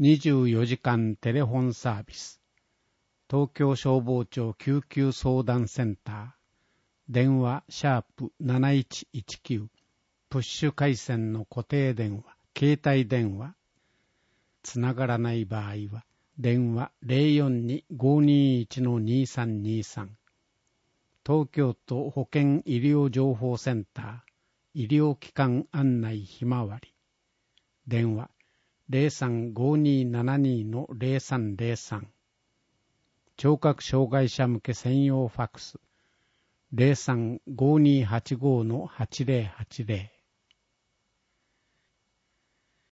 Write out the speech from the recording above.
24時間テレフォンサービス、東京消防庁救急相談センター、電話#7119、プッシュ回線の固定電話、携帯電話、つながらない場合は、電話 042-521-2323、東京都保健医療情報センター、医療機関案内ひまわり、電話 03-5272-0303、聴覚障害者向け専用ファクス 03-5285-8080、